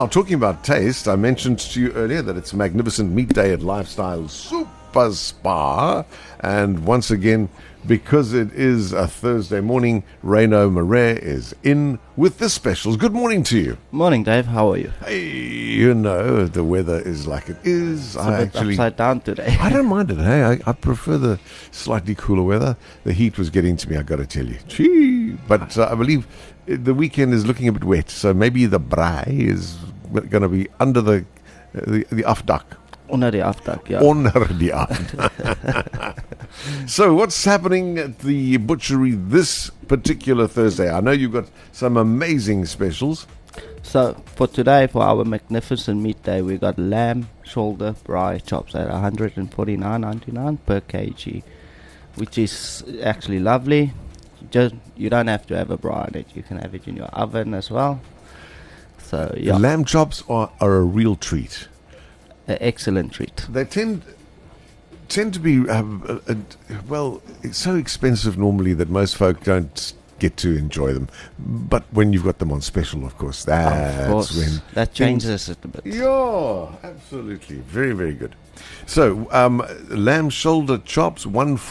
Now, talking about taste, I mentioned to you earlier that it's Magnificent Meat Day at Lifestyle Super Spa. And once again, because it is a Thursday morning, Reino Marais is in with the specials. Good morning to you. Morning, Dave. How are you? Hey, you know, the weather is like it is. It's a bit upside down today. I don't mind it, hey. I prefer the slightly cooler weather. The heat was getting to me, I got to tell you. Gee. But I believe the weekend is looking a bit wet, so maybe the braai is going to be under the afdak. Onder the afdak, yeah. Onder the afdak. So, what's happening at the butchery this particular Thursday? I know you've got some amazing specials. So, for today, for our Magnificent Meat Day, we got lamb, shoulder, braai chops at $149.99 per kg, which is actually lovely. You don't have to have a braai on it. You can have it in your oven as well. So, yeah. The lamb chops are a real treat. An excellent treat. They tend to be, well, it's so expensive normally that most folk don't get to enjoy them. But when you've got them on special, of course, that's when... That changes it a bit. Yeah, absolutely. Very, very good. So, lamb shoulder chops,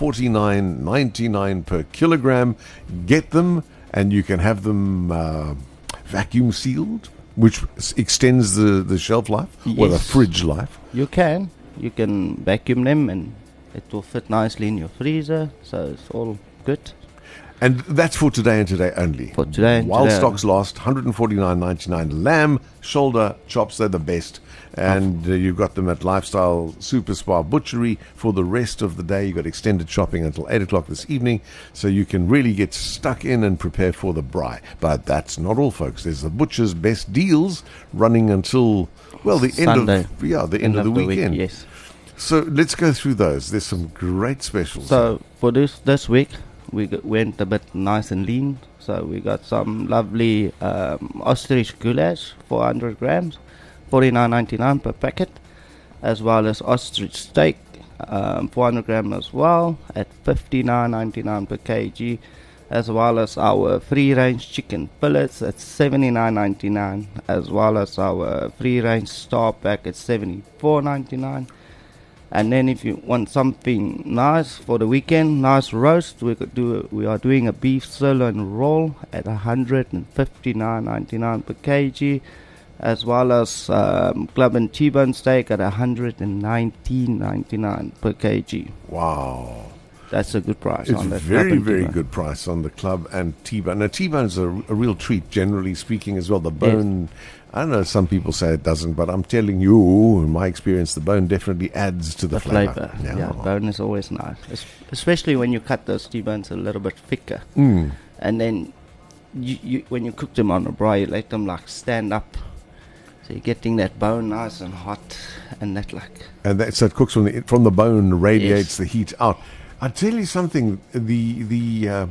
$149.99 per kilogram. Get them, and you can have them vacuum sealed, which extends the shelf life, or the fridge life. You can vacuum them and it will fit nicely in your freezer, so it's all good. And that's for today and today only. For today and While today. stocks last, $149.99 lamb shoulder chops, they're the best. And you've got them at Lifestyle Super Spa Butchery for the rest of the day. You've got extended shopping until 8 o'clock this evening, so you can really get stuck in and prepare for the braai. But that's not all, folks. There's the Butcher's Best Deals running until, well, the Sunday. end of the weekend. Week, yes. So let's go through those. There's some great specials. So for this week, we went a bit nice and lean. So we got some lovely ostrich goulash, 400 grams, $49.99 per packet, as well as ostrich steak, 400 grams as well, at $59.99 per kg, as well as our free-range chicken fillets at $79.99, as well as our free-range star pack at $74.99. And then if you want something nice for the weekend, nice roast, we are doing a beef sirloin roll at $159.99 per kg, as well as club and T-bone steak at $119.99 per kg. Wow. That's a good price It's on that. Very, very good price on the club and T-bone. Now, T-bone's a real treat, generally speaking, as well. The bone, yes. I don't know, some people say it doesn't, but I'm telling you, in my experience, the bone definitely adds to the flavor. Yeah, bone is always nice, especially when you cut those T-bones a little bit thicker. Mm. And then you when you cook them on a braai, you let them like stand up. So you're getting that bone nice and hot, and that like... And so it cooks from the bone, radiates yes. the heat out. I'll tell you something, the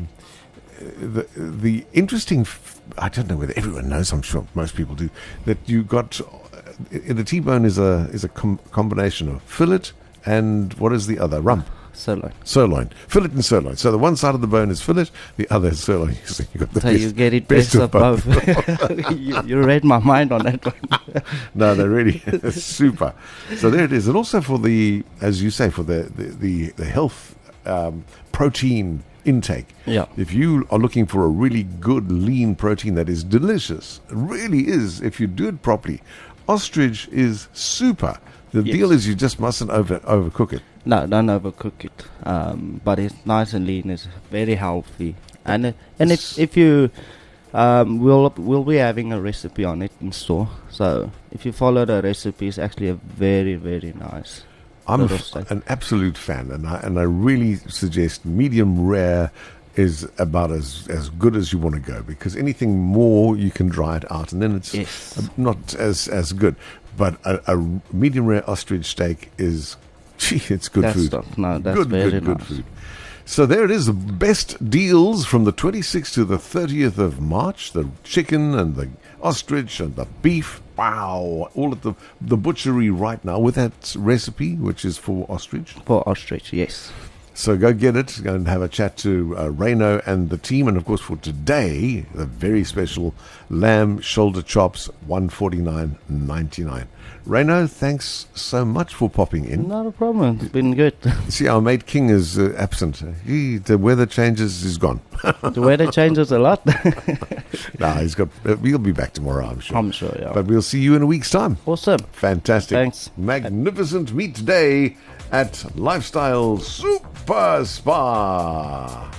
interesting, I don't know whether everyone knows, I'm sure most people do, that you got, the T-bone is a combination of fillet and what is the other? Rump. Sirloin. Fillet and sirloin. So the one side of the bone is fillet, the other is sirloin. So you got the you get it best of both. you read my mind on that one. No, they're really super. So there it is. And also for the, as you say, for the health protein intake. Yeah. If you are looking for a really good lean protein that is delicious, it really is, if you do it properly, ostrich is super. The deal is you just mustn't overcook it. No, don't overcook it. But it's nice and lean. It's very healthy. And if you we'll be having a recipe on it in store. So if you follow the recipe, it's actually a very, very nice. I'm an absolute fan, and I really suggest medium rare is about as good as you want to go, because anything more you can dry it out and then it's not as good. But a medium rare ostrich steak is, it's good food. That's very nice. Good food. So there it is, the best deals from the 26th to the 30th of March. The chicken and the ostrich and the beef. Wow. All at the butchery right now with that recipe, which is for ostrich. For ostrich, yes. So go get it. Go and have a chat to Reno and the team. And of course, for today, the very special lamb shoulder chops, $149.99. Reno, thanks so much for popping in. Not a problem. It's been good. See, our mate King is absent. The weather changes, he's gone. The weather changes a lot. We'll be back tomorrow, I'm sure. I'm sure, yeah. But we'll see you in a week's time. Awesome. Fantastic. Thanks. Magnificent meet today at Lifestyle Super Spa.